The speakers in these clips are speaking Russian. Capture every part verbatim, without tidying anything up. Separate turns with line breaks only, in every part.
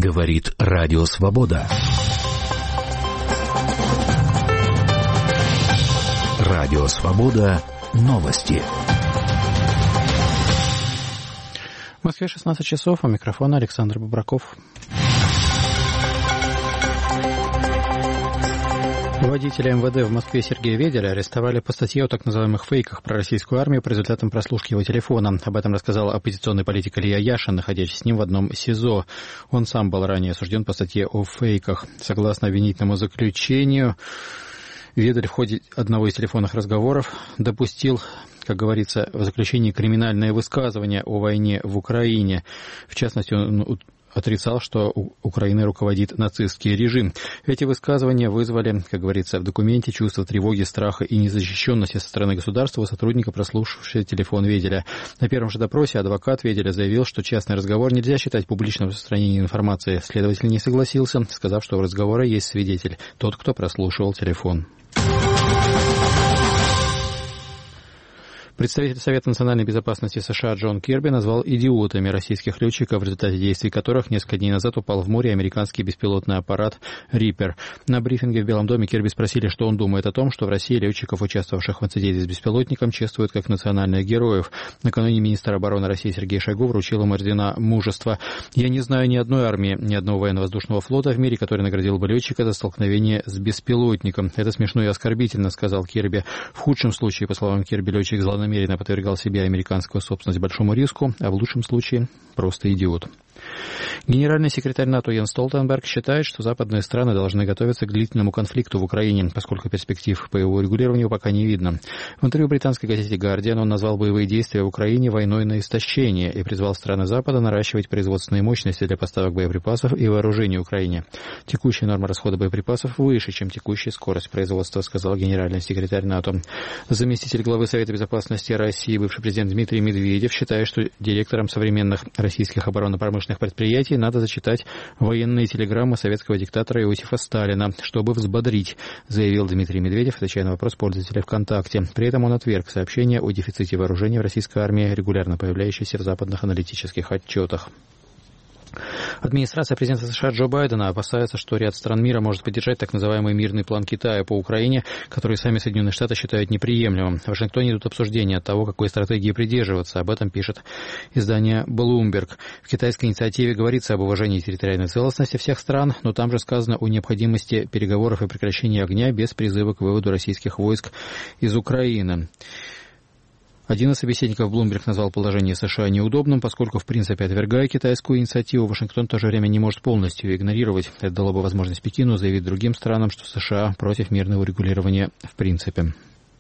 Говорит Радио Свобода. Радио Свобода. Новости.
В Москве шестнадцать часов. У микрофона Александр Бобраков. Водителя эм вэ дэ в Москве Сергея Веделя арестовали по статье о так называемых фейках про российскую армию по результатам прослушки его телефона. Об этом рассказал оппозиционный политик Илья Яшин, находящийся с ним в одном СИЗО. Он сам был ранее осужден по статье о фейках. Согласно обвинительному заключению, Ведель в ходе одного из телефонных разговоров допустил, как говорится в заключении, криминальное высказывание о войне в Украине. В частности, он отрицал, что Украиной руководит нацистский режим. Эти высказывания вызвали, как говорится в документе, чувство тревоги, страха и незащищенности со стороны государства у сотрудника, прослушавшего телефон Веделя. На первом же допросе адвокат Веделя заявил, что частный разговор нельзя считать публичным распространением информации. Следователь не согласился, сказав, что у разговора есть свидетель, тот, кто прослушивал телефон. Представитель Совета национальной безопасности США Джон Кирби назвал идиотами российских летчиков, в результате действий которых несколько дней назад упал в море американский беспилотный аппарат «Риппер». На брифинге в Белом доме Кирби спросили, что он думает о том, что в России летчиков, участвовавших в инциденте с беспилотником, чествуют как национальных героев. Накануне министр обороны России Сергей Шойгу вручил им ордена мужества. «Я не знаю ни одной армии, ни одного военно-воздушного флота в мире, который наградил бы летчика за столкновение с беспилотником. Это смешно и оскорбительно», — сказал Кирби. В худшем случае, по словам Кирби, летчик злонамеренно намеренно подвергал себя и американскую собственность большому риску, а в лучшем случае просто идиот. Генеральный секретарь НАТО Йенс Столтенберг считает, что западные страны должны готовиться к длительному конфликту в Украине, поскольку перспектив по его регулированию пока не видно. В интервью британской газете «Гардиан» он назвал боевые действия в Украине войной на истощение и призвал страны Запада наращивать производственные мощности для поставок боеприпасов и вооружений Украине. Текущая норма расхода боеприпасов выше, чем текущая скорость производства, сказал генеральный секретарь НАТО. Заместитель главы Совета безопасности России, бывший президент Дмитрий Медведев, считает, что директорам современных российских оборонно-промышленных предприятий надо зачитать военные телеграммы советского диктатора Иосифа Сталина, чтобы взбодрить, заявил Дмитрий Медведев, отвечая на вопрос пользователя ВКонтакте. При этом он отверг сообщение о дефиците вооружений в российской армии, регулярно появляющееся в западных аналитических отчетах. Администрация президента США Джо Байдена опасается, что ряд стран мира может поддержать так называемый мирный план Китая по Украине, который сами Соединенные Штаты считают неприемлемым. В Вашингтоне идут обсуждения того, какой стратегии придерживаться. Об этом пишет издание Bloomberg. В китайской инициативе говорится об уважении территориальной целостности всех стран, но там же сказано о необходимости переговоров и прекращении огня без призыва к выводу российских войск из Украины. Один из собеседников Bloomberg назвал положение США неудобным, поскольку, в принципе, отвергая китайскую инициативу, Вашингтон в то же время не может полностью ее игнорировать. Это дало бы возможность Пекину заявить другим странам, что США против мирного регулирования в принципе.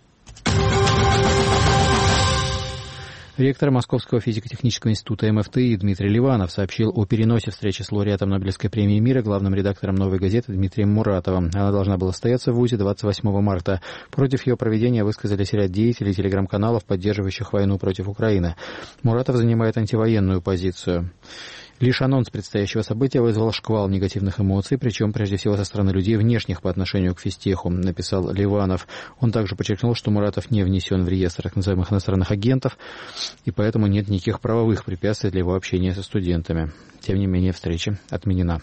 Ректор Московского физико-технического института эм эф тэ и Дмитрий Ливанов сообщил о переносе встречи с лауреатом Нобелевской премии мира, главным редактором «Новой газеты» Дмитрием Муратовым. Она должна была состояться в ВУЗе двадцать восьмого марта. Против ее проведения высказались ряд деятелей телеграм-каналов, поддерживающих войну против Украины. Муратов занимает антивоенную позицию. Лишь анонс предстоящего события вызвал шквал негативных эмоций, причем прежде всего со стороны людей, внешних по отношению к физтеху, написал Ливанов. Он также подчеркнул, что Муратов не внесен в реестр так называемых иностранных агентов, и поэтому нет никаких правовых препятствий для его общения со студентами. Тем не менее, встреча отменена.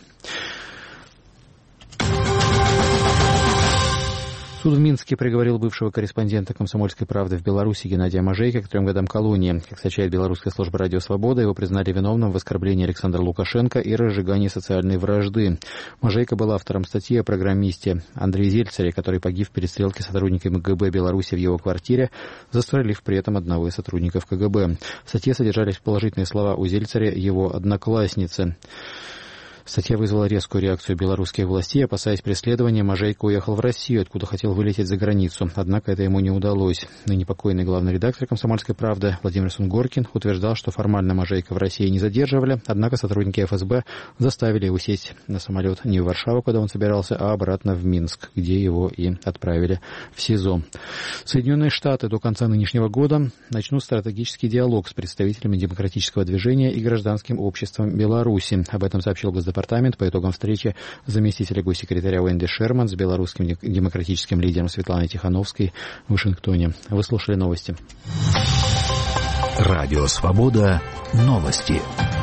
Суд в Минске приговорил бывшего корреспондента «Комсомольской правды» в Беларуси Геннадия Можейко к трем годам колонии. Как сообщает белорусская служба «Радио Свобода», его признали виновным в оскорблении Александра Лукашенко и разжигании социальной вражды. Можейко был автором статьи о программисте Андрее Зельцере, который погиб в перестрелке с сотрудниками ка гэ бэ Беларуси в его квартире, застрелив при этом одного из сотрудников ка гэ бэ. В статье содержались положительные слова о Зельцере его одноклассницы. Статья вызвала резкую реакцию белорусских властей. Опасаясь преследования, Можейко уехал в Россию, откуда хотел вылететь за границу. Однако это ему не удалось. Ныне покойный главный редактор «Комсомольской правды» Владимир Сунгоркин утверждал, что формально Можейко в России не задерживали, однако сотрудники эф эс бэ заставили его сесть на самолет не в Варшаву, куда он собирался, а обратно в Минск, где его и отправили в СИЗО. Соединенные Штаты до конца нынешнего года начнут стратегический диалог с представителями демократического движения и гражданским обществом Беларуси. Об этом сообщил Госдепартамент Департамент по итогам встречи заместителя госсекретаря Уэнди Шерман с белорусским демократическим лидером Светланой Тихановской в Вашингтоне. Вы слушали новости.
Радио Свобода. Новости.